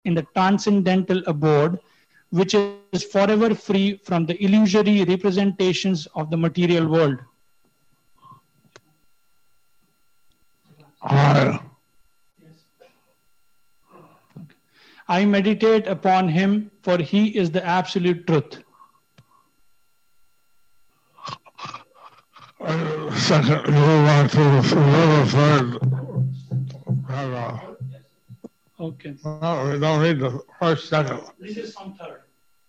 in the transcendental abode, which is forever free from the illusory representations of the material world. I meditate upon him, for he is the absolute truth. Second, you want to third paragraph. Okay. No, we don't read the first, second. This is from third.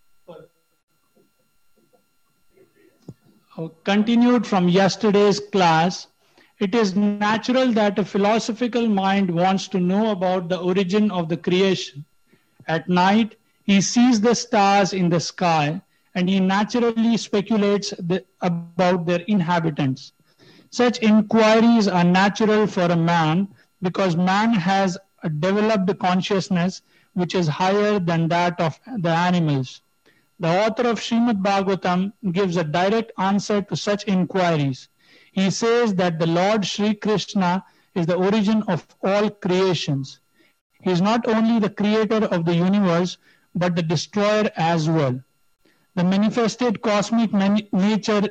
Continued from yesterday's class, it is natural that a philosophical mind wants to know about the origin of the creation. At night, he sees the stars in the sky and he naturally speculates about their inhabitants. Such inquiries are natural for a man because man has a developed consciousness which is higher than that of the animals. The author of Srimad Bhagavatam gives a direct answer to such inquiries. He says that the Lord Sri Krishna is the origin of all creations. He is not only the creator of the universe, but the destroyer as well. The manifested cosmic nature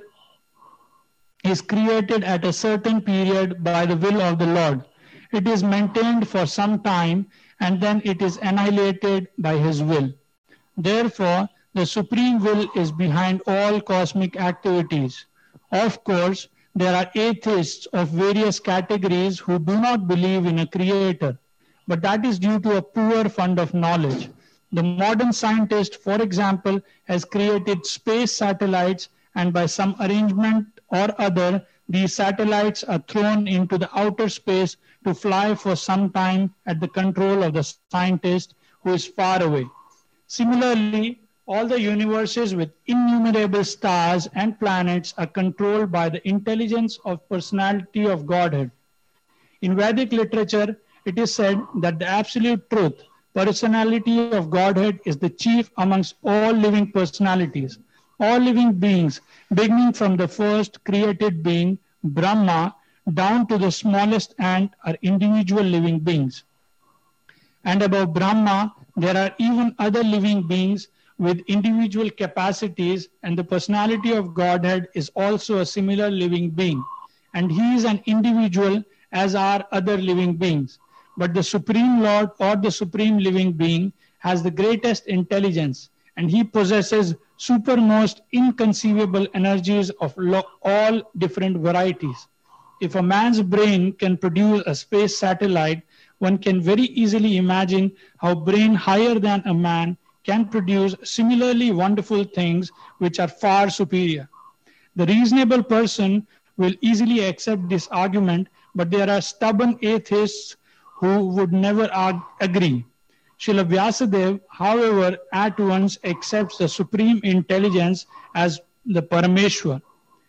is created at a certain period by the will of the Lord. It is maintained for some time and then it is annihilated by his will. Therefore, the supreme will is behind all cosmic activities. Of course, there are atheists of various categories who do not believe in a creator, but that is due to a poor fund of knowledge. The modern scientist, for example, has created space satellites, and by some arrangement or other, these satellites are thrown into the outer space to fly for some time at the control of the scientist who is far away. Similarly, all the universes with innumerable stars and planets are controlled by the intelligence of personality of Godhead. In Vedic literature, it is said that the absolute truth, personality of Godhead, is the chief amongst all living personalities. All living beings, beginning from the first created being, Brahma, down to the smallest ant, are individual living beings. And above Brahma, there are even other living beings with individual capacities, and the personality of Godhead is also a similar living being. And he is an individual as are other living beings. But the Supreme Lord or the Supreme Living Being has the greatest intelligence, and he possesses supermost inconceivable energies of all different varieties. If a man's brain can produce a space satellite, one can very easily imagine how brain higher than a man can produce similarly wonderful things which are far superior. The reasonable person will easily accept this argument, but there are stubborn atheists who would never agree. Srila Vyasadeva, however, at once accepts the supreme intelligence as the Parameshwar.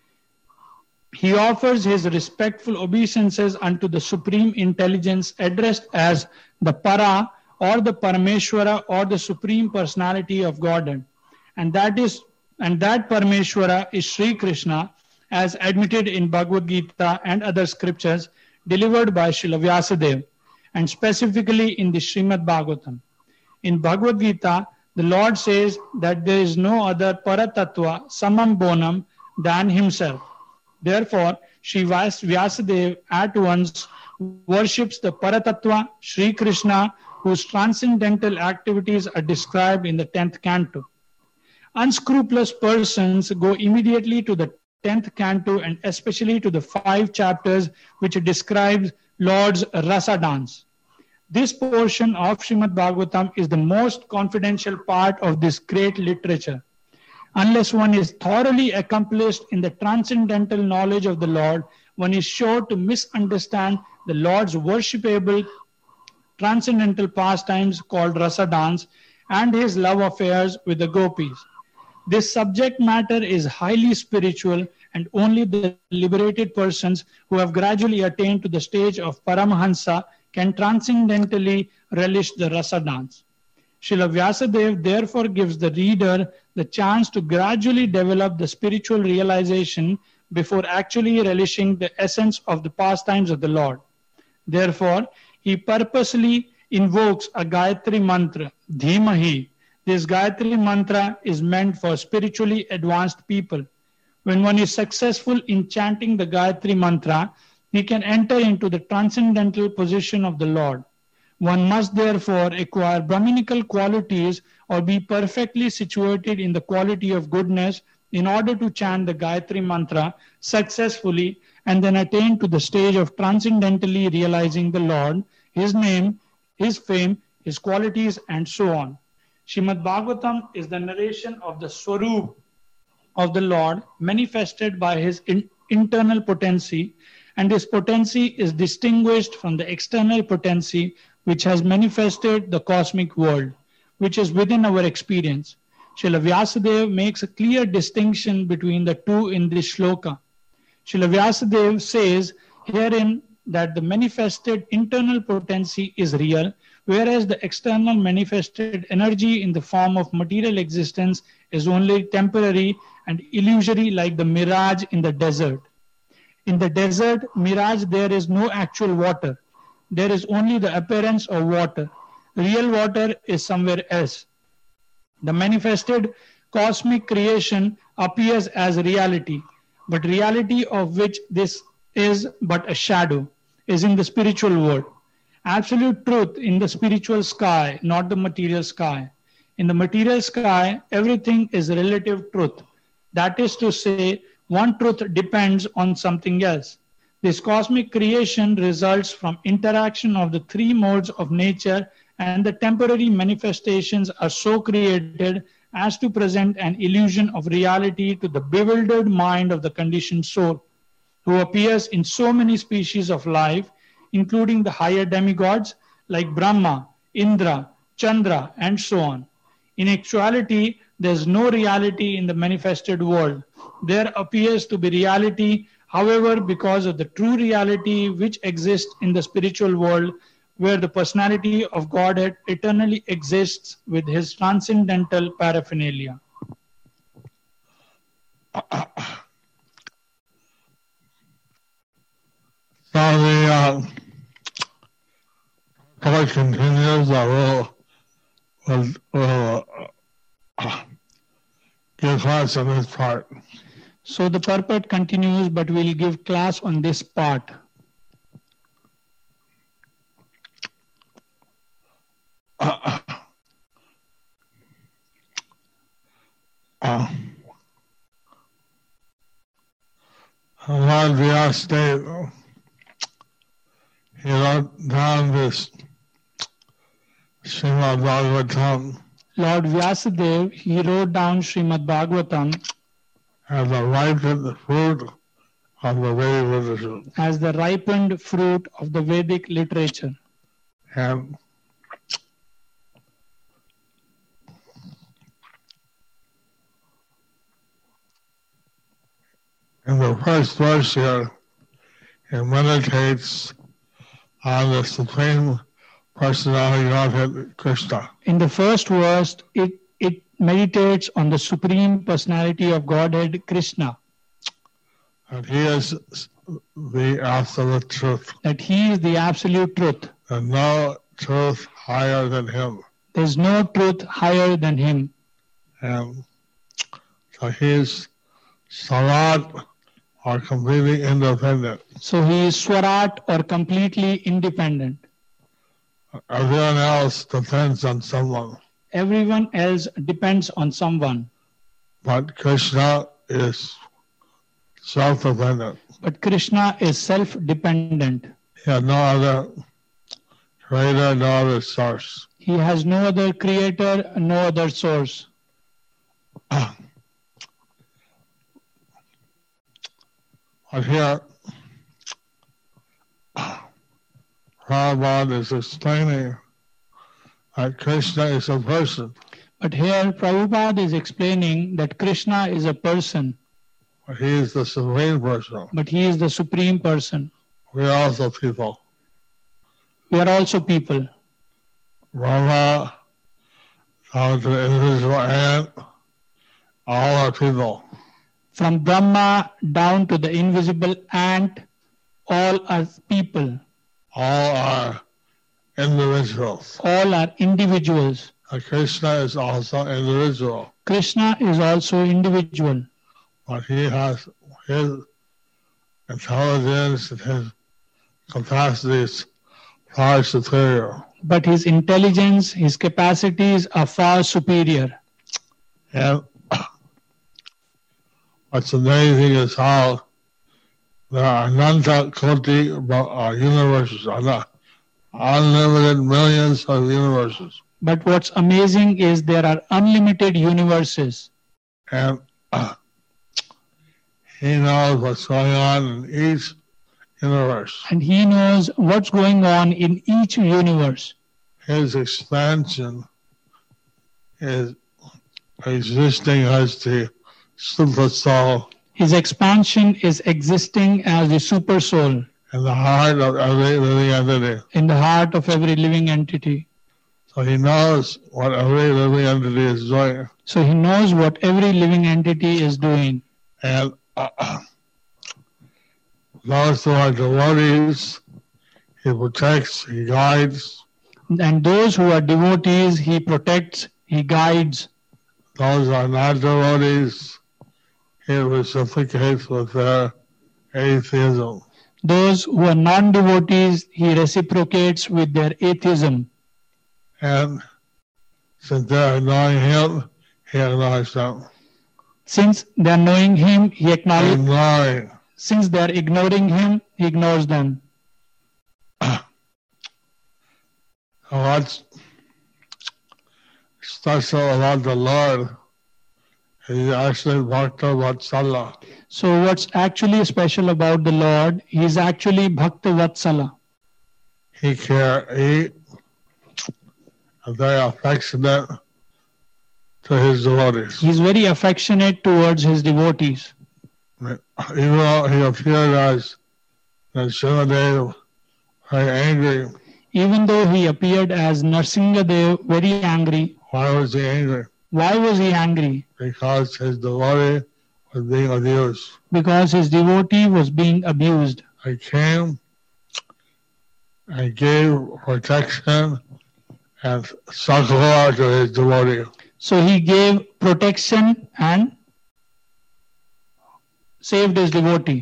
He offers his respectful obeisances unto the supreme intelligence addressed as the Para or the Parameshwara or the supreme personality of Godhead. And that Parameshwara is Sri Krishna, as admitted in Bhagavad Gita and other scriptures delivered by Srila Vyasadeva, and specifically in the Srimad Bhagavatam. In Bhagavad Gita, the Lord says that there is no other Paratattva samam bonam than himself. Therefore, Sri Vyasadeva at once worships the Paratattva, Sri Krishna, whose transcendental activities are described in the 10th canto. Unscrupulous persons go immediately to the 10th canto and especially to the 5 chapters which describes Lord's Rasa dance. This portion of Srimad Bhagavatam is the most confidential part of this great literature. Unless one is thoroughly accomplished in the transcendental knowledge of the Lord, one is sure to misunderstand the Lord's worshipable transcendental pastimes called Rasa dance and his love affairs with the gopis. This subject matter is highly spiritual, and only the liberated persons who have gradually attained to the stage of Paramahansa can transcendentally relish the Rasa dance. Srila Vyasadeva therefore gives the reader the chance to gradually develop the spiritual realization before actually relishing the essence of the pastimes of the Lord. Therefore, he purposely invokes a Gayatri mantra, Dhimahi. This Gayatri mantra is meant for spiritually advanced people. When one is successful in chanting the Gayatri mantra, he can enter into the transcendental position of the Lord. One must therefore acquire Brahminical qualities or be perfectly situated in the quality of goodness in order to chant the Gayatri mantra successfully and then attain to the stage of transcendentally realizing the Lord, His name, His fame, His qualities, and so on. Srimad Bhagavatam is the narration of the Swarup of the Lord manifested by His internal potency, and this potency is distinguished from the external potency which has manifested the cosmic world, which is within our experience. Srila Vyasadeva makes a clear distinction between the two in this shloka. Srila Vyasadeva says herein that the manifested internal potency is real, whereas the external manifested energy in the form of material existence is only temporary and illusory, like the mirage in the desert. In the desert mirage, there is no actual water. There is only the appearance of water. Real water is somewhere else. The manifested cosmic creation appears as reality, but reality of which this is but a shadow, is in the spiritual world. Absolute truth in the spiritual sky, not the material sky. In the material sky, everything is relative truth. That is to say, one truth depends on something else. This cosmic creation results from interaction of the three modes of nature, and the temporary manifestations are so created as to present an illusion of reality to the bewildered mind of the conditioned soul, who appears in so many species of life, including the higher demigods like Brahma, Indra, Chandra, and so on. In actuality, there is no reality in the manifested world. There appears to be reality, however, because of the true reality which exists in the spiritual world, where the personality of Godhead eternally exists with His transcendental paraphernalia. So the talk continues. I will give class on this part. So the purport continues, but we'll give class on this part. Lord Vyasadeva, he wrote down this Srimad Bhagavatam. Lord Vyasadeva, he wrote down Srimad Bhagavatam as the ripened fruit of the Vedic literature. As the ripened fruit of the Vedic literature. And in the first verse here, it meditates on the Supreme Personality of Godhead, Krishna. In the first verse, it meditates on the Supreme Personality of Godhead, Krishna. And He is the absolute truth. That He is the absolute truth. And no truth higher than Him. There's no truth higher than Him. And so He is Swarat, or completely independent. So He is Swarat, or completely independent. Everyone else depends on someone. Everyone else depends on someone. But Krishna is self-dependent. But Krishna is self-dependent. He has no other creator, no other source. He has no other creator, no other source. But here, Prabhupada is explaining that Krishna is a person. But here Prabhupada is explaining that Krishna is a person. But He is the Supreme Person. But He is the Supreme Person. We are also people. We are also people. Brahma, down to the individual ant, all are people. From Brahma down to the invisible ant, all are people. All are individuals. All are individuals. Krishna is also individual, Krishna is also individual, but he has his intelligence and his capacities far superior. but his intelligence, his capacities are far superior. And what's amazing is how there are Ananta Koti universes, unlimited millions of universes. But what's amazing is there are unlimited universes, And he knows what's going on in each universe. and he knows what's going on in each universe. His expansion is existing as the super soul His expansion is existing as the super soul in the heart of every living entity. in the heart of every living entity. So he knows what every living entity is doing. So he knows what every living entity is doing. And those who are devotees, he protects, he guides. And those who are devotees, he protects, he guides. Those who are not devotees, he reciprocates with their atheism. Those who are non-devotees, he reciprocates with their atheism. And since they are knowing him, he acknowledges them. Since they are knowing him, he acknowledges. Ignoring. Since they are ignoring him, he ignores them. What's special about the Lord is actually Bhakta Vatsala. So what's actually special about the Lord, he is actually Bhakta Vatsala. He is very affectionate to his devotees. He is very affectionate towards his devotees. Even though he appeared as Nrsimhadev, very angry. Even though he appeared as Nrsimhadev, very angry. Why was he angry? Why was he angry? Because his devotee was being abused. Because his devotee was being abused. I came and gave protection and succor to his devotee. So he gave protection and saved his devotee.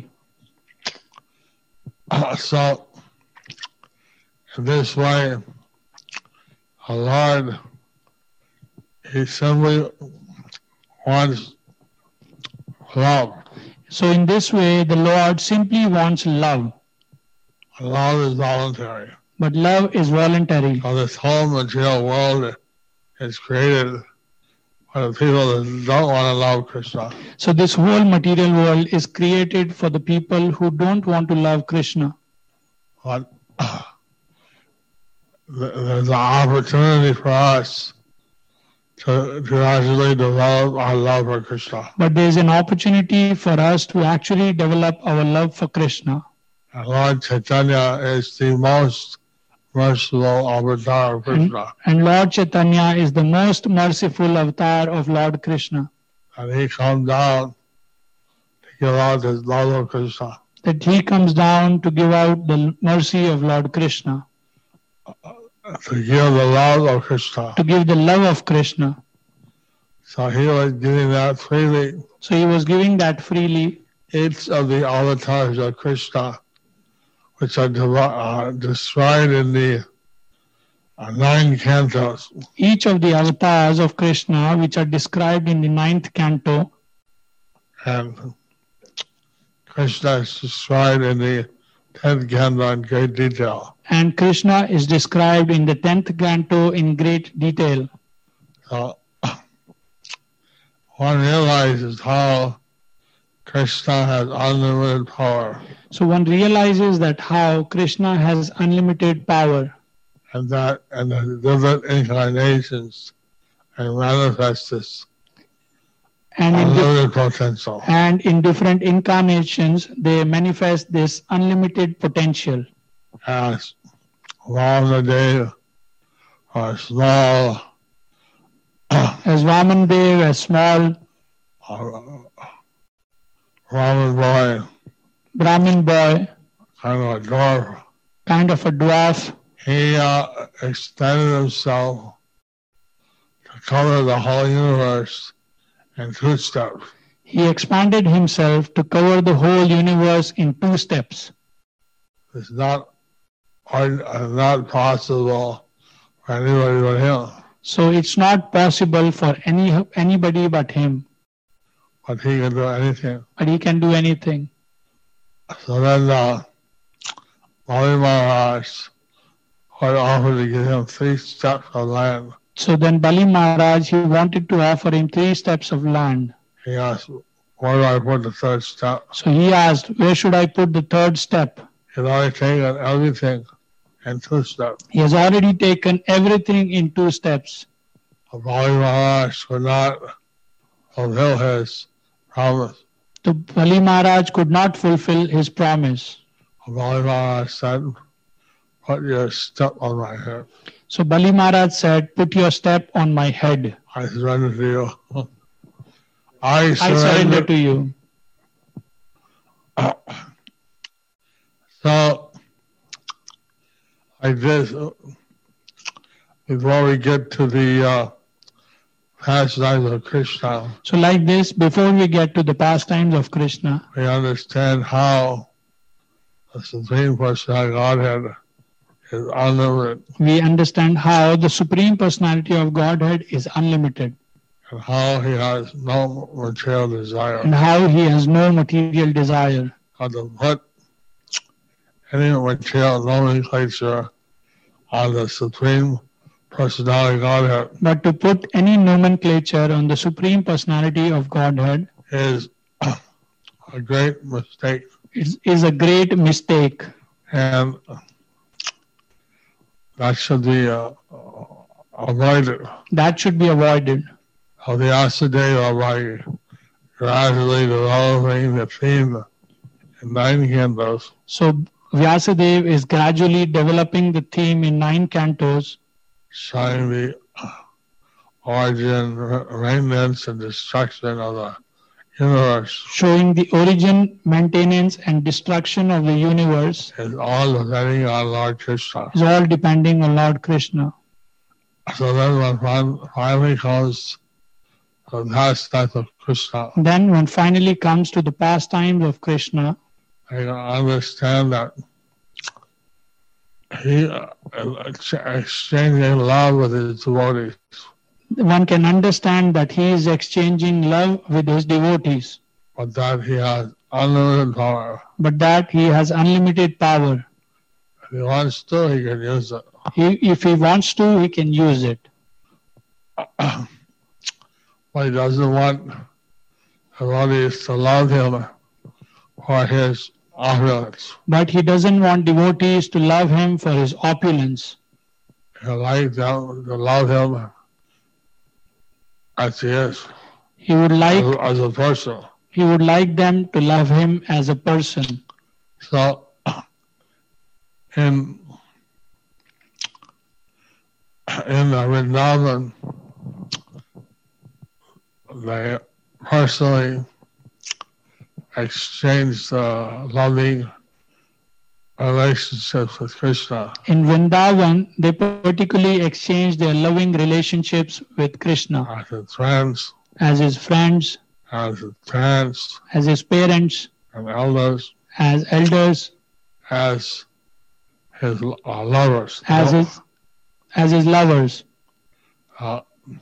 So, in this way, our Lord, he simply wants love. So in this way, the Lord simply wants love. Love is voluntary. But love is voluntary. So this whole material world is created for the people that don't want to love Krishna. So this whole material world is created for the people who don't want to love Krishna. But there's an opportunity for us to actually develop our love for Krishna. But there is an opportunity for us to actually develop our love for Krishna. And Lord Chaitanya is the most merciful avatar of Krishna. And Lord Chaitanya is the most merciful avatar of Lord Krishna. And he comes down to give out his love of Krishna. That he comes down to give out the mercy of Lord Krishna. To give the love of Krishna. To give the love of Krishna. So he was giving that freely. So he was giving that freely. Each of the avatars of Krishna, which are described in the 9 cantos. Each of the avatars of Krishna, which are described in the 9th canto. And Krishna is described in the 10th canto in great detail. And Krishna is described in the 10th canto in great detail. So one realizes how Krishna has unlimited power. So one realizes that how Krishna has unlimited power. And that in the different incarnations and manifests this unlimited potential. And in different incarnations, they manifest this unlimited potential. As Vamanadev, or small, as Vamanadev, a small Brahmin boy, kind of a dwarf. He He extended himself cover the whole universe in 2 steps. He expanded himself to cover the whole universe in 2 steps. It's not possible for anybody but him. So it's not possible for anybody but him. But he can do anything. But he can do anything. So then Bali Maharaj would offer to give him 3 steps of land. So then Bali Maharaj, he wanted to offer him 3 steps of land. He asked, where do I put the 3rd step? So he asked, where should I put the 3rd step? He's already taken everything in 2 steps. He has already taken everything in 2 steps. Bali Maharaj could not fulfill his promise. So Bali Maharaj could not fulfill his promise. Bali Maharaj said, put your step on my head. So Bali Maharaj said, put your step on my head. I surrender to you. I surrender to you. So, like this, before we get to the pastimes of Krishna, So like this, before we get to the pastimes of Krishna, we understand how the Supreme Personality of Godhead is unlimited we understand how the Supreme Personality of Godhead is unlimited and how he has no material desire. and how he has no material desire. How to put any material nomenclature on the Supreme Personality of Godhead But to put any nomenclature on the Supreme Personality of Godhead is a great mistake. is a great mistake. And that should be avoided. That should be avoided. Vyasadeva, by gradually developing the theme in 9 cantos, So Vyasadeva is gradually developing the theme in 9 cantos, showing the origin, maintenance, and destruction of the universe. showing the origin, maintenance, and destruction of the universe Is all depending on Lord Krishna. is all depending on Lord Krishna. So then when finally comes the pastimes of Krishna, Then when finally comes to the pastimes of Krishna, I understand that he exchanging love with his devotees, one can understand that he is exchanging love with his devotees, but that he has unlimited power. but that he has unlimited power. If he wants to, he can use it. If he wants to, he can use it. But he doesn't want devotees to love him for his opulence. But he doesn't want devotees to love him for his opulence. He likes them to love him as he is, He would like as a person. he would like them to love him as a person. So, in Vrindavan, they personally exchanged loving relationships with Krishna. In Vrindavan, they particularly exchanged their loving relationships with Krishna As his friends, as his friends, as his parents, as his parents, and elders, as elders, as his lovers. as his lovers. The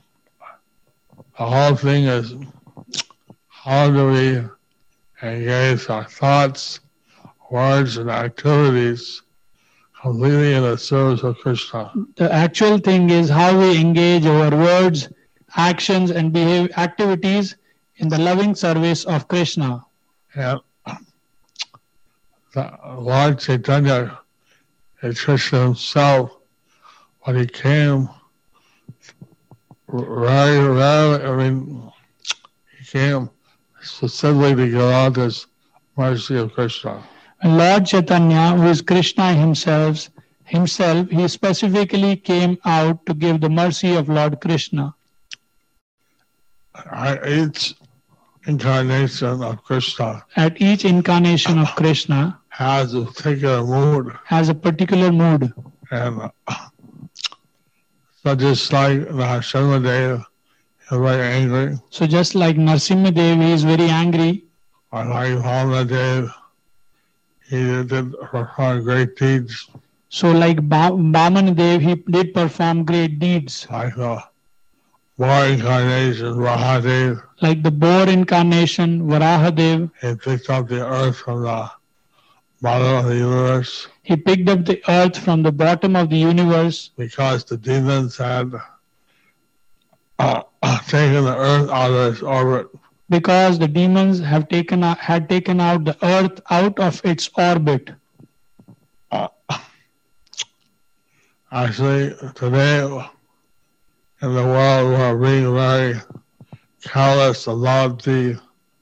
whole thing is, how do we engage our thoughts, words, and activities completely in the service of Krishna? The actual thing is how we engage our words, actions, and activities in the loving service of Krishna. And the Lord Chaitanya is Krishna himself. When he came, very rarely, he came specifically to give out this mercy of Krishna. And Lord Chaitanya, who is Krishna himself, he specifically came out to give the mercy of Lord Krishna. Each incarnation of Krishna At each incarnation of Krishna has a particular mood. has a particular mood. And So just like Narasimhadev is very angry, So just like Narasimha Dev, he is very angry. or like Vamadev, he did perform great deeds, So like Bamana Dev, he did perform great deeds. like the boar incarnation Varahadev. Like the boar incarnation, Varahadev, He picked up the earth from the bottom of the universe he picked up the earth from the bottom of the universe because the demons had taken the earth out of its orbit. because the demons had taken out the earth out of its orbit. Actually, today in the world we're being very careless about the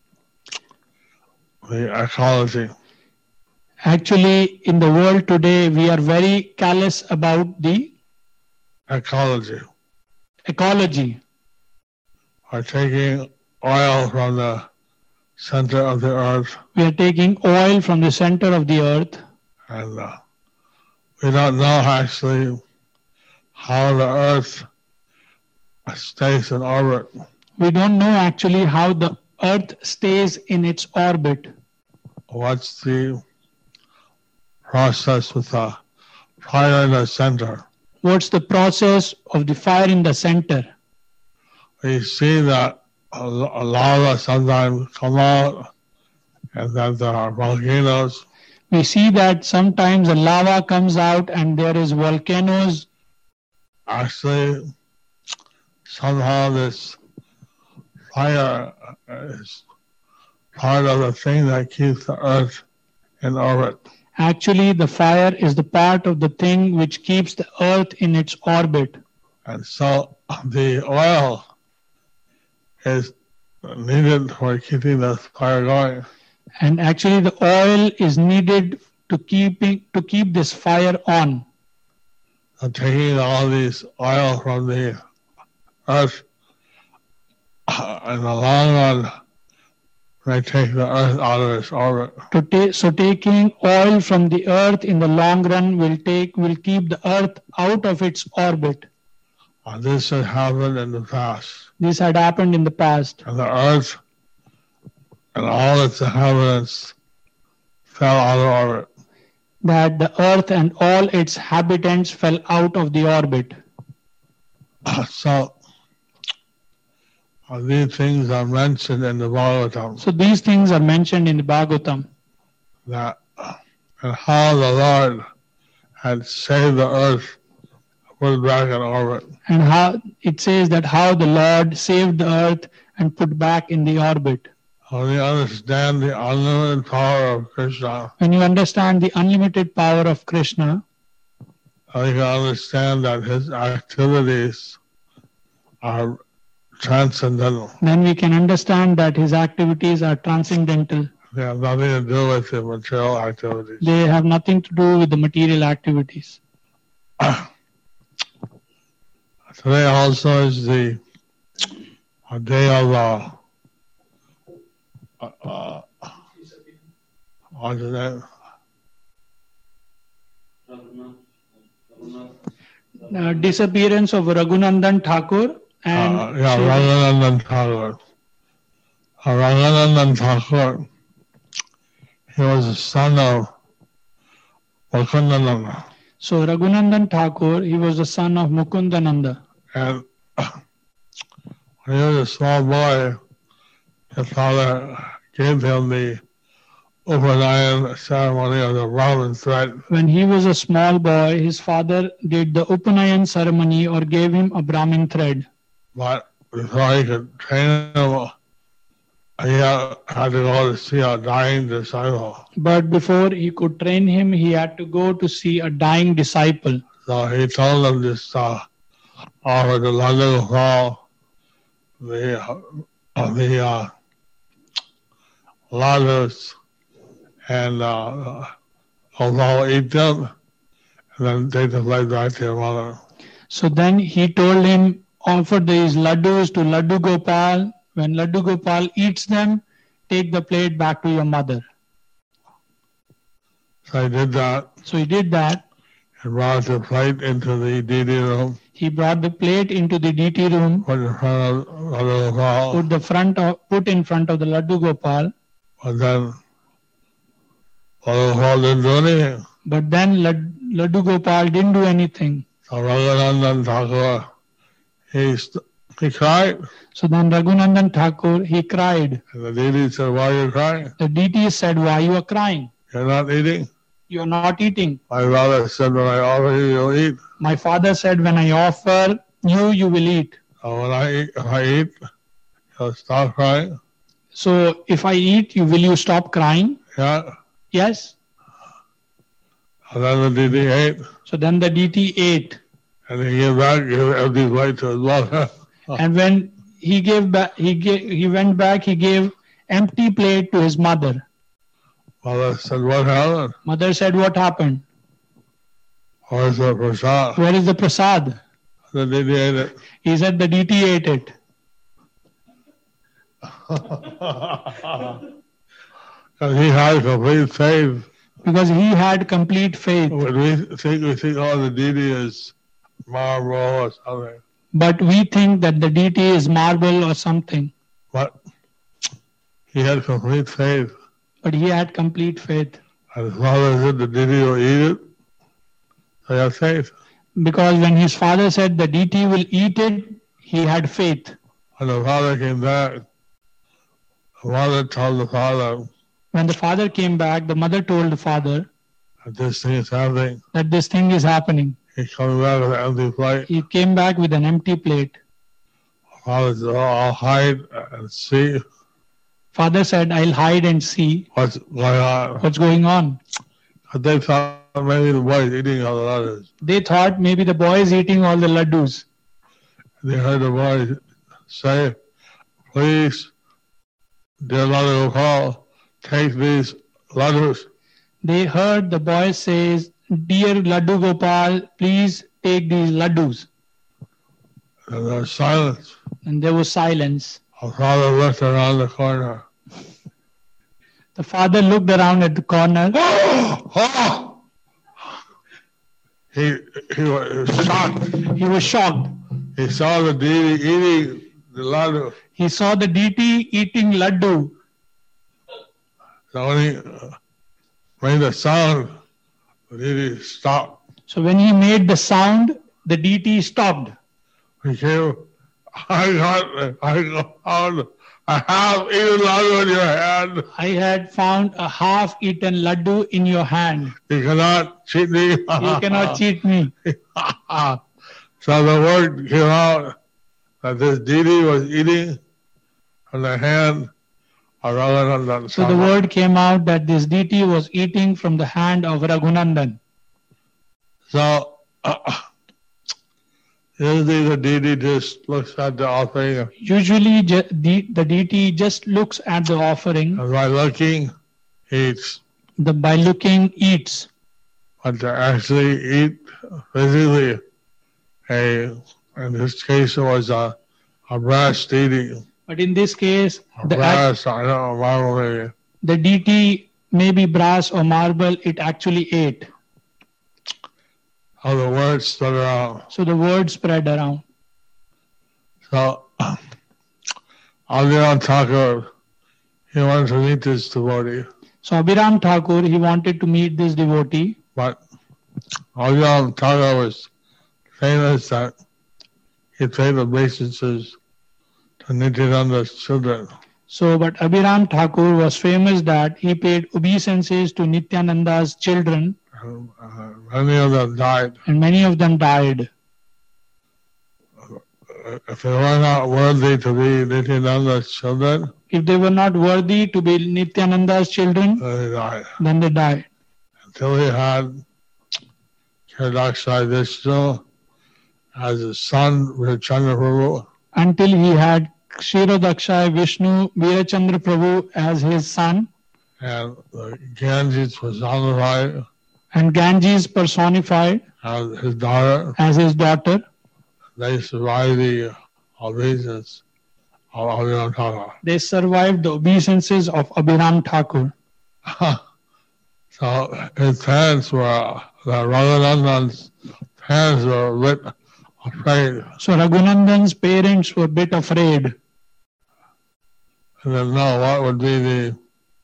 ecology. Actually, in the world today, we are very callous about the Ecology. ecology. We're taking oil from the center of the earth, We are taking oil from the center of the earth, and we don't know actually how the earth stays in orbit. we don't know actually how the earth stays in its orbit. What's the process with the fire in the center? What's the process of the fire in the center? We see that a lava sometimes come out, and that there are volcanoes. We see that sometimes the lava comes out and there is volcanoes. Actually, somehow this fire is part of the thing that keeps the earth in orbit. Actually, the fire is the part of the thing which keeps the earth in its orbit. And so the oil is needed for keeping the fire going. And actually, the oil is needed to keep this fire on. So taking all these oil from the earth, in the long run, may take the earth out of its orbit. So taking oil from the earth in the long run will keep the earth out of its orbit. This had happened in the past. This had happened in the past. And the earth and all its inhabitants fell out of orbit. That the earth and all its inhabitants fell out of the orbit. So these things are mentioned in the Bhagavatam. So these things are mentioned in the Bhagavatam. That and how the Lord had saved the earth, put it back in orbit. And how it says that how the Lord saved the earth and put back in the orbit. When you understand the unlimited power of Krishna, When you understand the unlimited power of Krishna, you can understand that his activities are transcendental. then we can understand that his activities are transcendental. They have nothing to do with the material activities. They have nothing to do with the material activities. Today also is the day of what's his name? Disappearance of Raghunandan Thakur and Raghunandan Thakur. Raghunandan Thakur, he was the son of Mukundananda. So Raghunandan Thakur, he was the son of Mukundananda. And when he was a small boy, his father gave him the Upanayan ceremony of the Brahmin thread. When he was a small boy, his father did the Upanayan ceremony or gave him a Brahmin thread. But before he could train him, he had to go to see a dying disciple. But before he could train him, he had to go to see a dying disciple. So he told him just offer the London Gopal the laddus and Gopal eat them and then take the plate back to your mother. So then he told him, offer these laddus to Laddu Gopal. When Laddu Gopal eats them, take the plate back to your mother. So he did that. So he did that. and brought the plate into the DD room, He brought the plate into the DT room, put in front of Radha Gopal, put in front of the Laddu Gopal. but then Radha Gopal didn't do anything. But then Laddu Gopal didn't do anything. So Raghunandan Thakur, he cried. So then Raghunandan Thakur, he cried. And the DD said, why are you crying? The DT said, why you are crying? You're not eating? You are not eating. My father said, when I offer you, you'll eat. My father said, when I offer you, you will eat. So when if I eat, you'll stop crying? So if I eat, will you stop crying? Yeah. Yes. And then the DD ate. So then the DT ate. And he gave empty plate to his mother. And when he went back, he gave empty plate to his mother. Mother said, what happened? Mother said, what happened? Where's the prasad? Where is the prasad? The DD ate it. He said the DT ate it. Because he had complete faith. Because he had complete faith. When we think, oh, the DD is marble or something. But we think that the DT is marble or something. But he had complete faith. But he had complete faith. And his father said the DD will eat it. So he had faith. Because when his father said the DT will eat it, he had faith. When the father came back, the mother told the father, when the father came back, the mother told the father that this thing is happening. That this thing is happening. He's coming back with an empty plate. He came back with an empty plate. Father said, I'll hide and see. Father said, I'll hide and see what's going on. But they thought maybe the boy is eating all the laddus. They thought maybe the boy is eating all the laddus. They heard the boy say, please, dear Laddu Gopal, take these laddus. They heard the boy says, dear Laddu Gopal, please take these laddus. And there was silence. And there was silence. Our father looked around the corner. The father looked around at the corner. He was shocked. He was shocked. He saw the DD eating the laddu. He saw the DT eating laddu. So when he made the sound, the DT stopped. So when he made the sound, the DT stopped. He came, I found a half-eaten laddu in your hand. I had found a half-eaten laddu in your hand. You cannot cheat me. You cannot cheat me. So the word came out that this DD was eating from the hand of Raghunandan. So the word came out that this DT was eating from the hand of Raghunandan. So usually the DD just looks at the offering. Usually the DT just looks at the offering. And by looking, eats. By looking, eats. But to actually eat physically, in this case it was a brass DD. But in this case, the DT, maybe brass or marble, it actually ate. How the word spread around. So the word spread around. So Abhiram Thakur, he wanted to meet this devotee. So Abhiram Thakur, he wanted to meet this devotee. But Abhiram Thakur was famous that he paid obeisances to Nityananda's children. So, but Abhiram Thakur was famous that he paid obeisances to Nityananda's children. Many of them died. And many of them died. If they were not worthy to be Nityananda's children, if they were not worthy to be Nityananda's children, they died. Then they died. Until he had Kshirodakshaya Vishnu as his son, Virachandra Prabhu. Until he had Kshirodakshaya Vishnu, Virachandra Prabhu as his son. And Ganges personified. And Ganges personified as his daughter. As his daughter. They survived the obeisance of Abhiram Thakur. They survived the obeisances of Abhiram Thakur. So his parents were, the Raghunandan's parents were a bit afraid. So Raghunandan's parents were a bit afraid. They didn't know what would be the,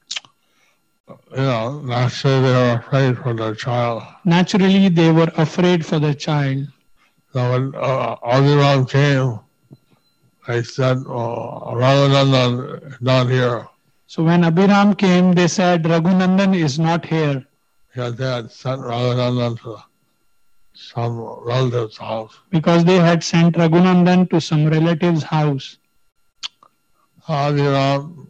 naturally they were afraid for their child. Naturally, they were afraid for their child. So when Abhiram came, they said, Raghunandan is not here. So when Abhiram came, they said Raghunandan is not here. Because they had sent Raghunandan to some relative's house. Because they had sent Raghunandan to some relative's house. Abhiram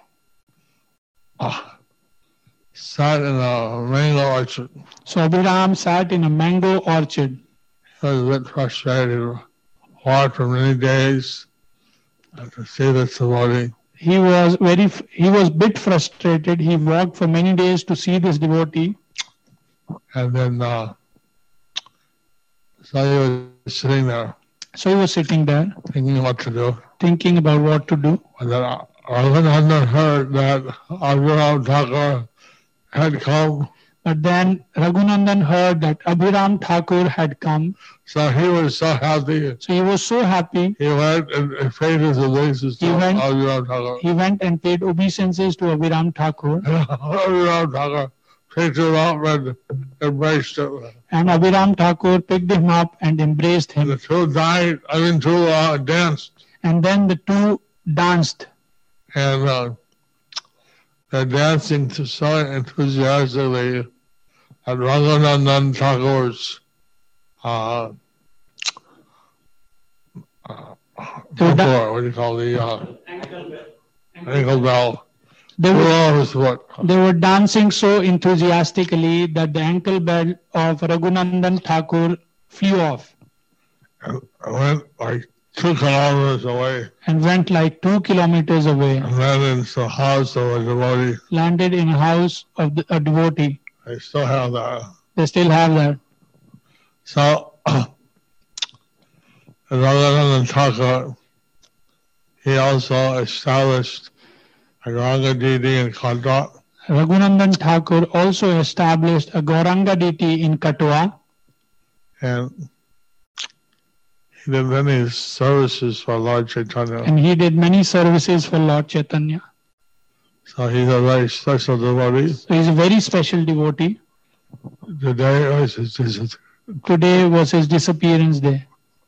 sat in a mango orchard. So Abhiram sat in a mango orchard. He was a bit frustrated. Walked for many days to see this devotee. He was a bit frustrated. He walked for many days to see this devotee. And then, so he was sitting there. So he was sitting there, Thinking what to do. thinking about what to do. And then Raghunandan heard that Abhiram Thakur had come. But then Raghunandan heard that Abhiram Thakur had come. So he was so happy. So he was so happy. He went and paid his obeisances to Abhiram Thakur. He went and paid obeisances to Abhiram Thakur. Abhiram Thakur picked him up and embraced him. And Abhiram Thakur picked him up and embraced The him. two danced. And then the two danced. And they're dancing so enthusiastically at Raghunandan Thakur's what do you call the ankle bell? They were, His foot. they were dancing so enthusiastically that the ankle bell of Raghunandan Thakur flew off And went like 2 kilometers away. and went like 2 kilometers away. And then into the house of a devotee. Landed in a house of a devotee. They still have that. They still have that. So, Raghunandan Thakur, he also established a Gauranga deity in Katwa. Raghunandan Thakur also established a Gauranga deity in Katwa. And he did many services for Lord Chaitanya. And he did many services for Lord Chaitanya. So he's a very special devotee. So he's a very special devotee. Today was his visit. Today was his disappearance day.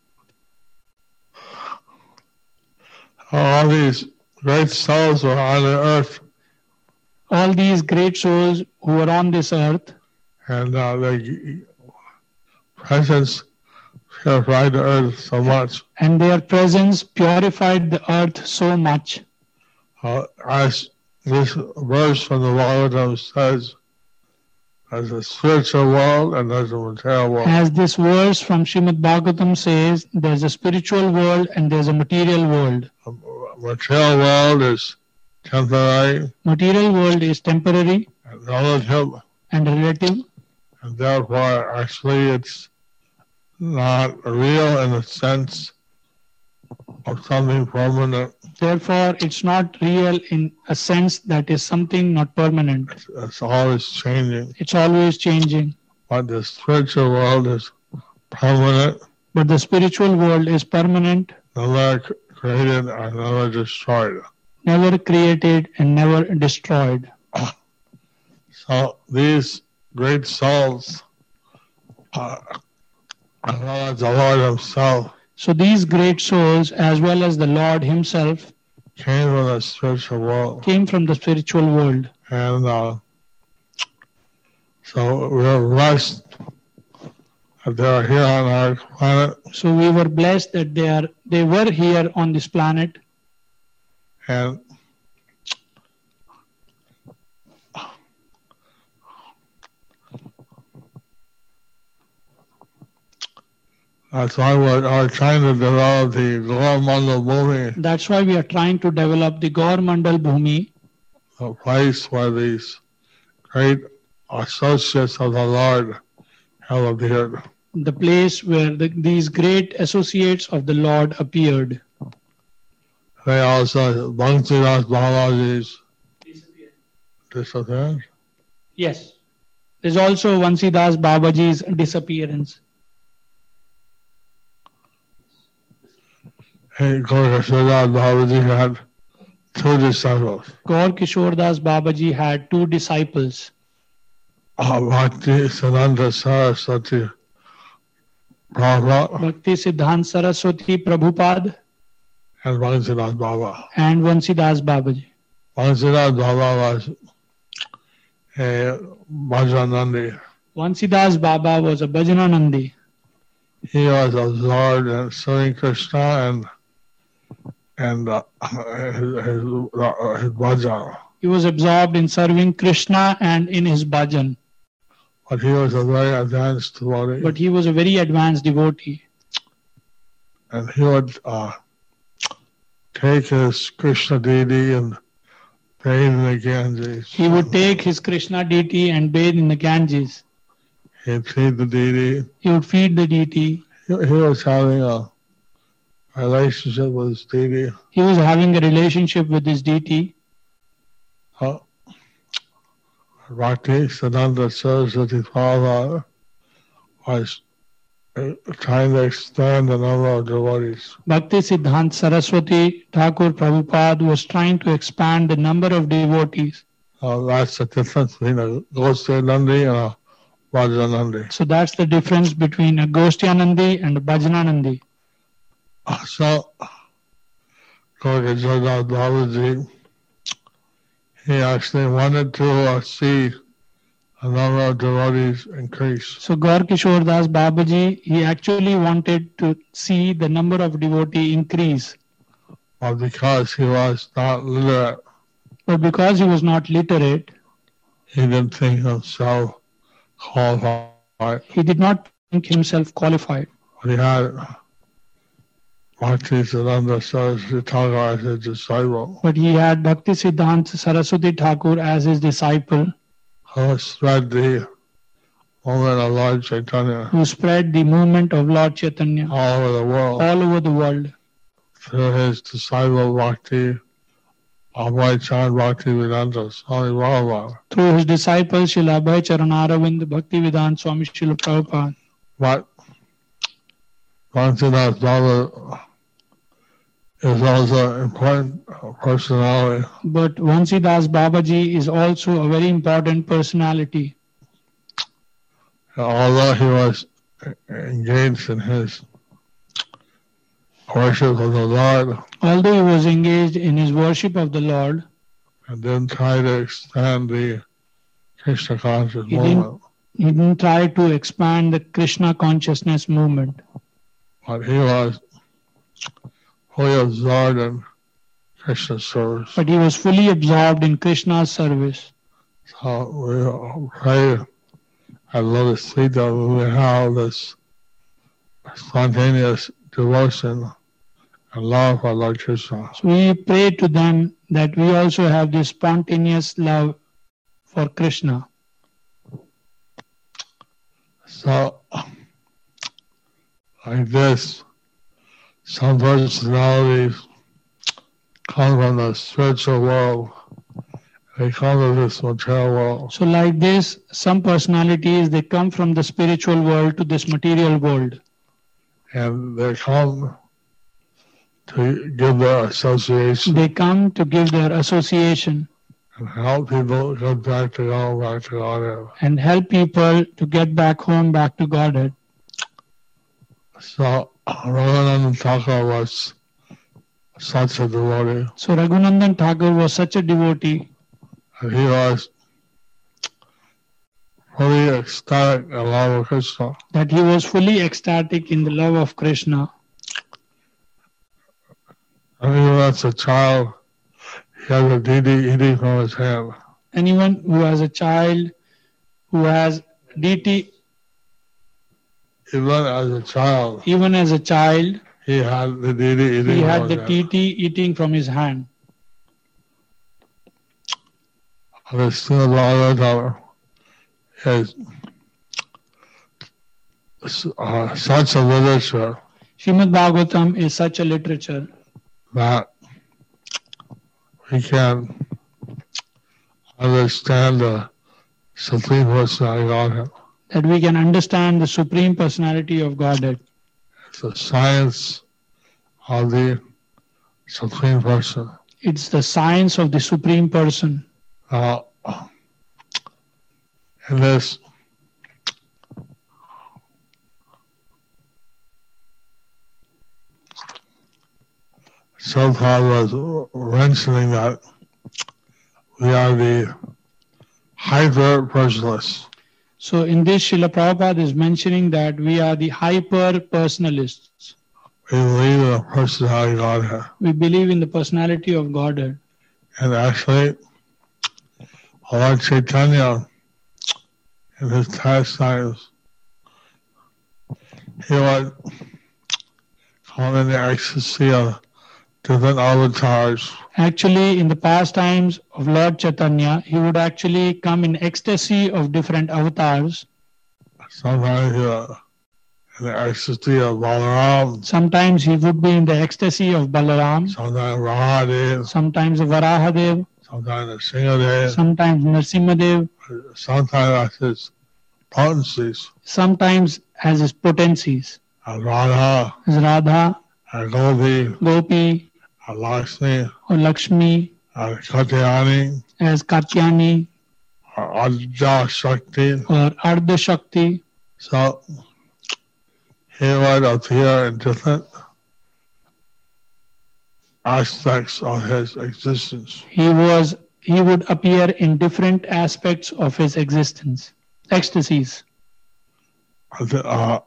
All these great souls were on the earth, All these great souls who were on this earth, and their presence purified the earth so much. and their presence purified the earth so much. As this verse from the Bhagavatam says, there's a spiritual world and there's a material world. As this verse from Srimad Bhagavatam says, there's a spiritual world and there's a material world. Material world is temporary Material world is temporary and relative, and relative, and therefore actually it's not real in the sense of something permanent. therefore it's not real in a sense that is something not permanent. It's always changing. It's always changing. But the spiritual world is permanent, But the spiritual world is permanent, never created and never destroyed. never created and never destroyed. So these great souls, as well as the Lord Himself, So these great souls, as well as the Lord Himself, came from the spiritual world. came from the spiritual world. And so we're blessed that they're here on our planet. So we were blessed that they were here on this planet. And that's why we're trying to develop the Gaur Mandal Bhumi, That's why we are trying to develop the Gaur Mandal Bhumi, a place where these great associates of the Lord have appeared. the place where these great associates of the Lord appeared. They also, Bhaktidas Balaji's disappeared. Yes. There's also Vansidas Babaji's disappearance. Hey, Gaura Babaji had two disciples. Gaur Kishore Das Babaji had two disciples, Bhakti Siddhanta Saraswati Prabhupada Bhakti Siddhant Saraswati Prabhupada and Vansidas Baba. and Vansidas Babaji. Vansidas Baba was a Bhajanandi. Vansidas Baba was a Bhajananandi. He was absorbed in serving Krishna and his bhajan. He was absorbed in serving Krishna and in his bhajan. But he was a very advanced devotee. But he was a very advanced devotee. And he would take his Krishna deity and bathe in the Ganges. He would take his Krishna deity and bathe in the Ganges. He'd feed the deity. He would feed the deity. He was having a relationship with his deity. He was having a relationship with his deity. Bhakti Siddhanta Saraswati Prabhupada was trying to extend the number of devotees. Bhakti Siddhant Saraswati Thakur Prabhupada was trying to expand the number of devotees. That's the difference between a Gostinandi and a Bhajanandi. So that's the difference between a Goshtyanandi and a Bhajananandi. So, Gaura Kishore Babaji, he actually wanted to see a number of devotees increase. So Gaur Kishore Das Babaji, he actually wanted to see the number of devotee increase. But because he was not literate, But because he was not literate, he didn't think himself qualified. he did not think himself qualified. But he had Bhakti Siddhanta Saraswati Thakur as his disciple, But he had Bhakti Siddhant Saraswati Thakur as his disciple, who spread the movement of Lord Chaitanya who spread the movement of Lord Chaitanya all over the world. all over the world. Through his disciple Bhakti Abhay Chand Bhakti Vedanta Swami Prabhupada. Through his disciple Srila Abhay Charanaravind Bhakti Vedanta Swami Srila Prabhupada. But Vansidas Baba is also an important personality. But Vansidas Babaji is also a very important personality. Although he was engaged in his worship of the Lord Although he was engaged in his worship of the Lord, and then try to extend the Krishna conscious He didn't- movement, he didn't try to expand the Krishna consciousness movement. but he was fully absorbed in Krishna service. But he was fully absorbed in Krishna's service. So we pray at Lotus Feet that we will have this spontaneous devotion and love for Lord Krishna. So we pray to them that we also have this spontaneous love for Krishna. So, like this, some personalities come from the spiritual world. They come to this material world. So like this, some personalities, they come from the spiritual world to this material world. And they come to give their association They come to give their association and help people get back to God. and help people to get back home, back to Godhead. So Raghunandan Thakur was such a devotee. So Raghunandan Thakur was such a devotee And he was fully ecstatic in love of Krishna. that he was fully ecstatic in the love of Krishna. And even as a child, he had a deity eating from his hand. Anyone who has a child who has deity, Even as a child, even as a child, he had the deity eating he from had his the hand. deity eating from his hand. The Srimad Bhagavatam is such a literature Srimad Bhagavatam is such a literature that we can understand the Supreme Personality of Godhead. that we can understand the Supreme Personality of Godhead. It's the science of the Supreme Person. It's the science of the Supreme Person. In this Prabhupada was mentioning that we are the hyper-personalists. So in this, Srila Prabhupada is mentioning that we are the hyper-personalists. We believe in the personality of Godhead. We believe in the personality of Godhead. And actually, Lord Chaitanya, in his pastimes, he would come in the ecstasy of different avatars. Actually, in the pastimes of Lord Chaitanya, he would actually come in ecstasy of different avatars. Sometimes he would in the ecstasy of Balaram. Sometimes he would be in the ecstasy of Balaram. Sometimes Rahadev. Sometimes Varahadev. Sometimes Nrsimhadev. Sometimes Nrsimhadev. Sometimes as his potencies. Sometimes as his potencies. As Radha. As Radha. As Gopi. Gopi. As Lakshmi. Or Lakshmi. As Katyayani. As Katyani. Or Ardha Shakti. Or Ardha Shakti. So he would appear in different aspects of his existence. He would appear in different aspects of his existence, ecstasies. Different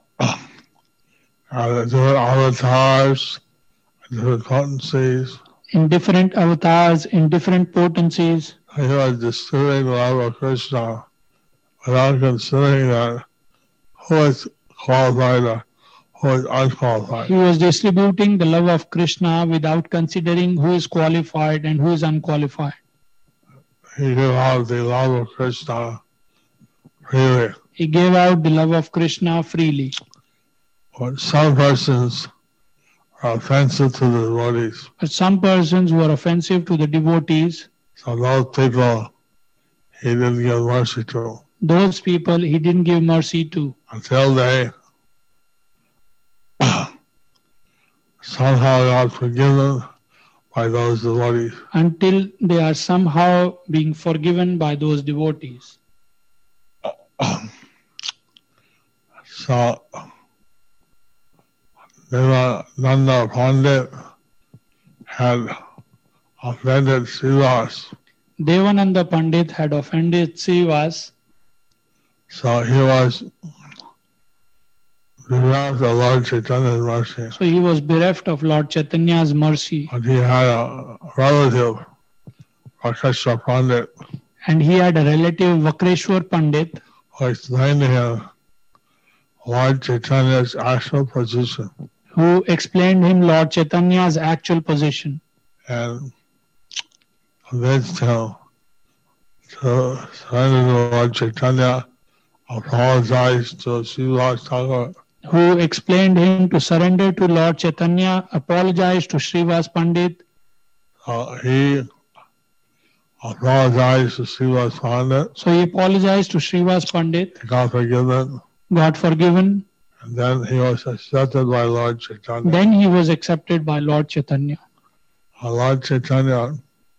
avatars, different potencies. In different avatars, in different potencies. He was distributing the love of Krishna without considering that who is qualified or who is unqualified. He was distributing the love of Krishna without considering who is qualified and who is unqualified. He gave out the love of Krishna freely. He gave out the love of Krishna freely. But some persons are offensive to the devotees. But some persons were offensive to the devotees. So those people he didn't give mercy to. Those people he didn't give mercy to. Until they somehow got forgiven by those devotees. Until they are somehow being forgiven by those devotees. So Nanda Pandit had offended Srivas. Devananda Pandit had offended Srivas. So he was bereft of Lord Chaitanya's mercy. So he was bereft of Lord Chaitanya's mercy. But he had a relative, Rakeshwar Pandit, And he had a relative, Vakreshwar Pandit, who explained to him Lord Chaitanya's actual position. who explained him Lord Chaitanya's actual position. And convinced him to surrender to Lord Chaitanya, apologize to Srivas Thakur, Who explained him to surrender to Lord Chaitanya, apologize to Srivas Pandit. He apologized to Srivas Pandit. So he apologized to Srivas Pandit, He got forgiven. got forgiven. And then he was accepted by Lord Chaitanya. Then he was accepted by Lord Chaitanya. Lord Chaitanya,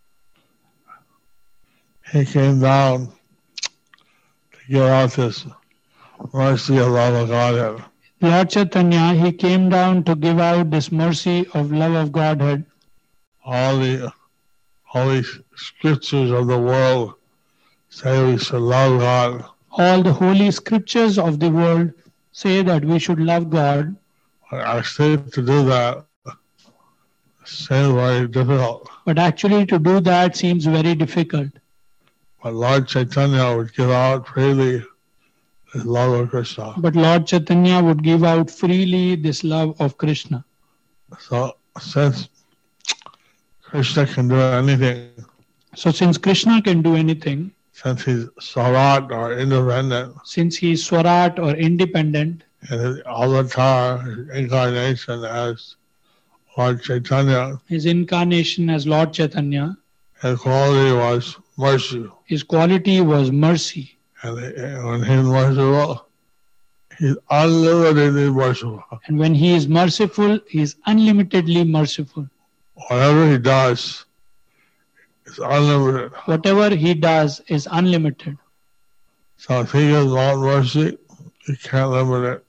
he came down to give out this mercy of love of Godhead. Lord Chaitanya, he came down to give out this mercy of love of Godhead. All the holy scriptures of the world say we should love God. All the holy scriptures of the world say that we should love God. But actually to do that seems very difficult. But actually to do that seems very difficult. But Lord Chaitanya would give out freely his love of Krishna. But Lord Chaitanya would give out freely this love of Krishna. So since Krishna can do anything, So since Krishna can do anything, since he's Swarat or independent, since he is Swarat or independent, and his avatar, his incarnation as Lord Chaitanya, his incarnation as Lord Chaitanya, his quality was mercy. his quality was mercy. And when he's merciful, he's unlimitedly merciful. And when he is merciful, he is unlimitedly merciful. Whatever he does is unlimited. Whatever he does is unlimited. So if he gives out mercy, you can't limit it.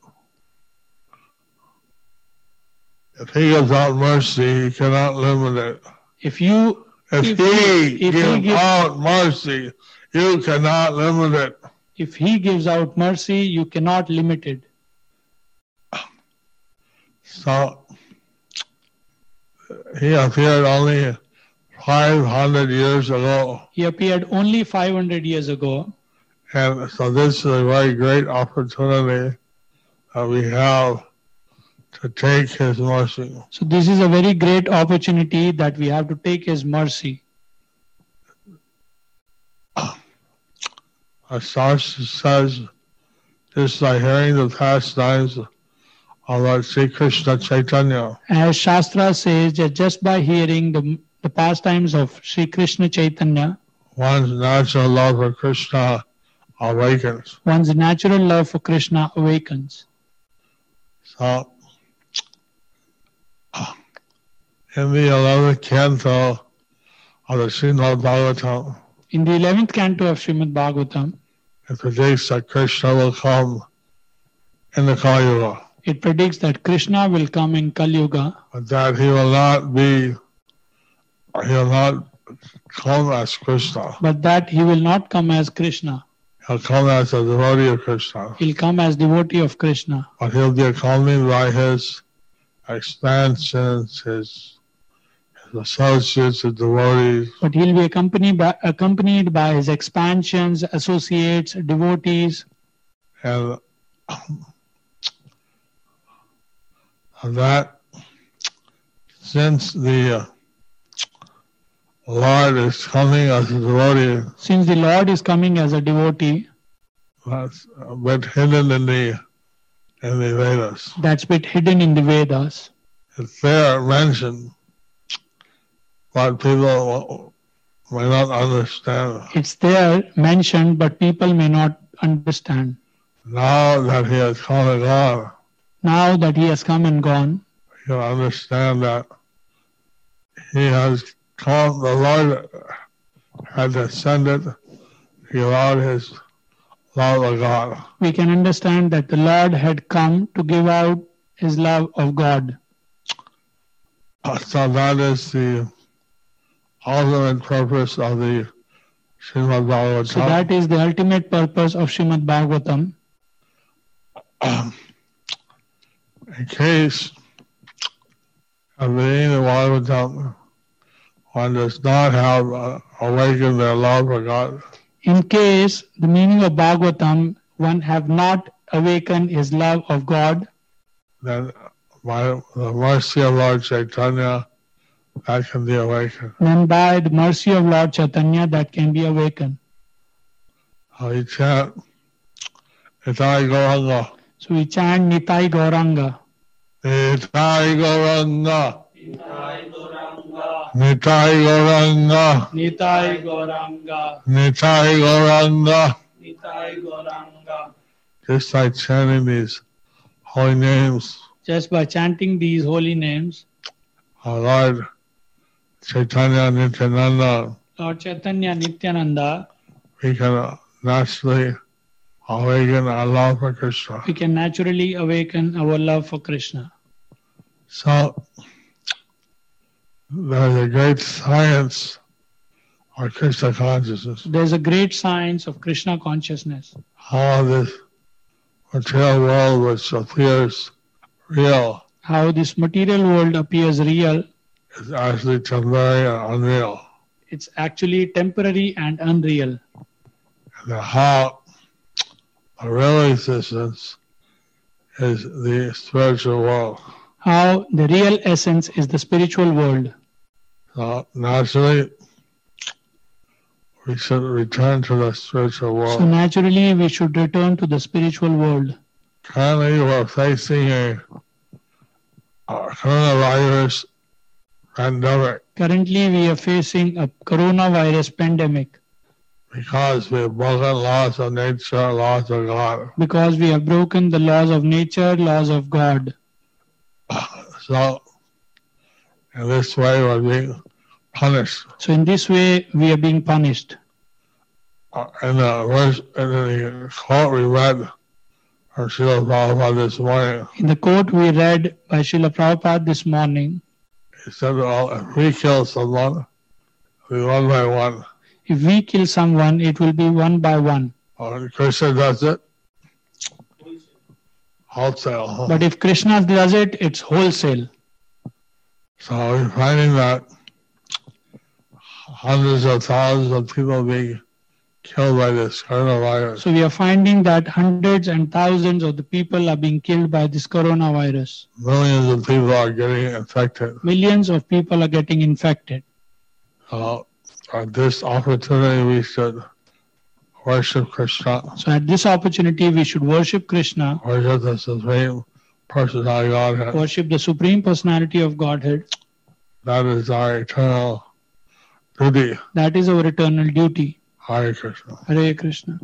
If he gives out mercy, you cannot limit it. If he gives out mercy, you cannot limit it. If he gives out mercy, you cannot limit it. So he appeared only 500 years ago. He appeared only 500 years ago. And so this is a very great opportunity that we have to take his mercy. So this is a very great opportunity that we have to take his mercy. As Shastra says, just by hearing the pastimes of Lord Sri Krishna Chaitanya, As Shastra says, that just by hearing the pastimes of Sri Krishna Chaitanya, one's natural love for Krishna awakens. one's natural love for Krishna awakens. So, in the 11th canto of the Srimad Bhagavatam, In the 11th canto of Srimad Bhagavatam, it predicts that Krishna will come in the Kali Yuga, it predicts that Krishna will come in Kali Yuga, but that he will not come as Krishna. but that he will not come as Krishna. He'll come as a devotee of Krishna. He'll come as devotee of Krishna. But he'll be accompanied by his expansions, his associates, his devotees. But he'll be accompanied by his expansions, associates, devotees. And that since the Lord is coming as a devotee, Since the Lord is coming as a devotee, that's a bit hidden in the Vedas. that's bit hidden in the Vedas. It's there mentioned, but people may not understand. It's there mentioned, but people may not understand. Now that he has come and gone, Now that he has come and gone, you understand that he has come, the Lord had descended to give out his love of God. we can understand that the Lord had come to give out his love of God. So that is the ultimate purpose of the Srimad Bhagavatam. So that is the ultimate purpose of Srimad Bhagavatam. In case of reading the Bhagavatam, one does not have awakened their love for God, In case the meaning of Bhagavatam, one have not awakened his love of God, then by the mercy of Lord Chaitanya, that can be awakened. then by the mercy of Lord Chaitanya, that can be awakened. We chant Nitai Gauranga. So we chant Nitai Gauranga. Nitai Gauranga. Nitai Gauranga. Nitai Gauranga. Nitai Gauranga. Nitai Gauranga. Just by chanting these holy names, Just by chanting these holy names, our Lord Chaitanya Nityananda, Lord Chaitanya Nityananda, we can naturally awaken our love for Krishna. we can naturally awaken our love for Krishna. So, there's a great science of Krishna consciousness. There's a great science of Krishna consciousness. How this material world which appears real How this material world appears real, is actually temporary and unreal. it's actually temporary and unreal. And how a real existence is the spiritual world. How the real essence is the spiritual world. So naturally, we should return to the spiritual So world. naturally, we should return to the spiritual world. Currently, we're facing a coronavirus pandemic Currently, we are facing a coronavirus pandemic because we have broken laws of nature, laws of God. Because we have broken the laws of nature, laws of God. So, in this way, we're being punished. So in this way, we are being punished. In the verse, in the quote we read from Srila Prabhupada this morning, In the quote we read by Srila Prabhupada this morning, he said, well, if we kill someone, it'll be one by one. if we kill someone, it will be one by one. When Krishna does it, wholesale. But if Krishna does it, it's wholesale. So we're finding that hundreds of thousands of people being killed by this coronavirus. So we are finding that hundreds and thousands of the people are being killed by this coronavirus. Millions of people are getting infected. Millions of people are getting infected. At this opportunity, we should worship Krishna, So at this opportunity, we should worship Krishna, worship the Supreme Personality of Godhead. worship the Supreme Personality of Godhead. That is our eternal duty. That is our eternal duty. Hare Krishna. Hare Krishna.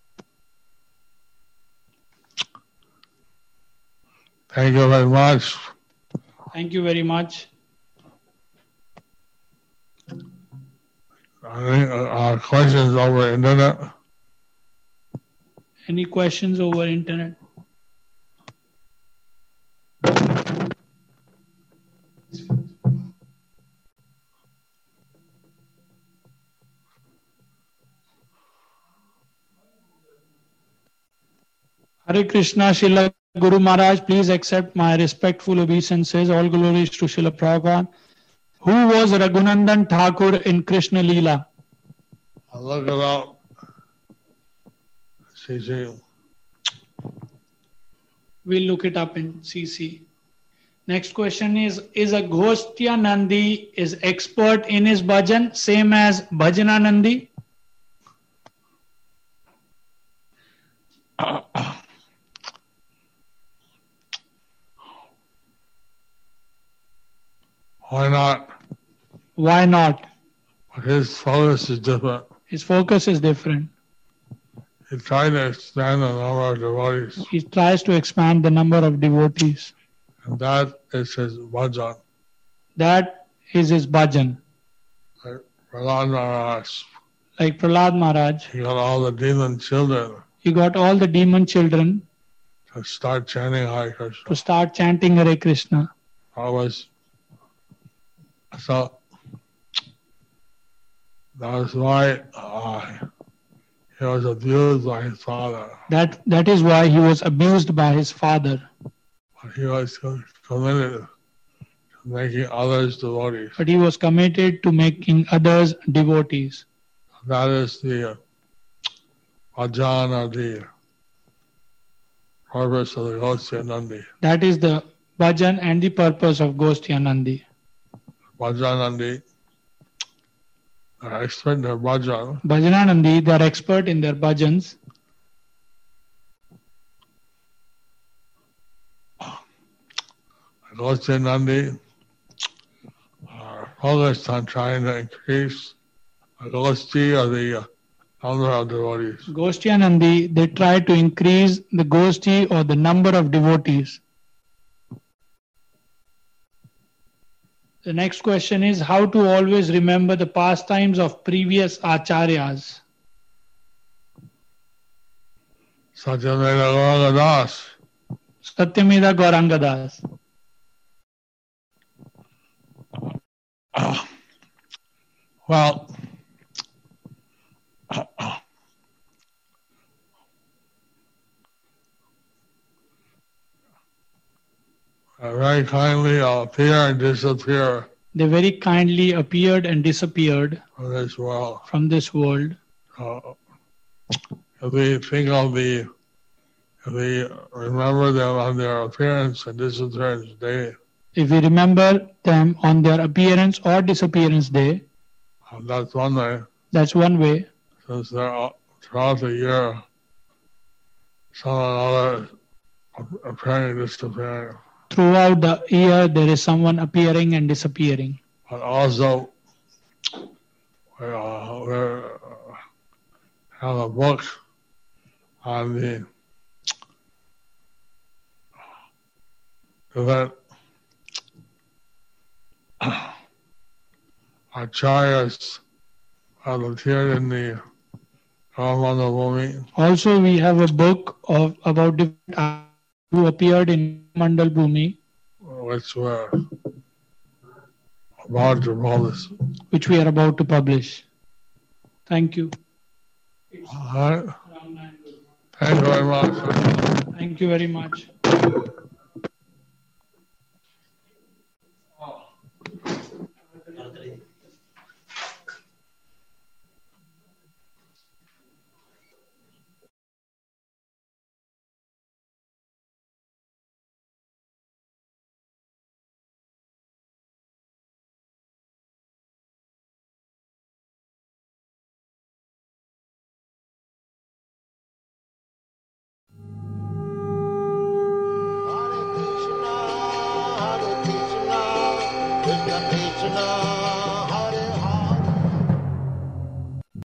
Thank you very much. Thank you very much. I think questions over internet. Any questions over internet? Hare Krishna, Srila Guru Maharaj, please accept my respectful obeisances. All glories to Srila Prabhupada. Who was Raghunandan Thakur in Krishna Leela? I'll look it up. CC. We'll look it up in CC. Next question is a Ghostya Nandi is expert in his bhajan, same as Bhajana Nandi? Why not? Why not? His focus is different. His focus is different. He tried to expand the number of devotees, He tries to expand the number of devotees. and that is his bhajan. That is his bhajan. Prahlad Maharaj, Like Prahlad Maharaj, he got all the demon children he got all the demon children to start chanting Hare Krishna. to start chanting Hare Krishna. So that was why he was abused by his father. That is why he was abused by his father. But he was committed to making others devotees. But he was committed to making others devotees. That is the bhajan or the purpose of the Gosya Nandi. That is the bhajan and the purpose of Gostya Nandi. Bhajan Nandi are expert in their bhajan. Bhajana Nandi, they are expert in their bhajans. Gosya Nandi are focused on trying to increase the Gosti or the number of devotees. Gostya Nandi, they try to increase the Gosti or the number of devotees. The next question is how to always remember the pastimes of previous acharyas. Satyameda Gauranga Das. Satyameda Gauranga Das. Well, very kindly appear and disappear They very kindly appeared and disappeared from this world. from this world. If we think of if we remember them on their appearance and disappearance day, If we remember them on their appearance or disappearance day, that's one way. that's one way. Since they're throughout the year, some or other appearing and disappearing. Throughout the year, there is someone appearing and disappearing. But also, we're have a book on the event. Acharyas have appeared in the Ramana Bhumi. Also, we have a book about different acharyas who appeared in Mandal Bhumi, Which we're about to publish. which we are about to publish. Thank you. All right. Thank you very much. Thank you very much.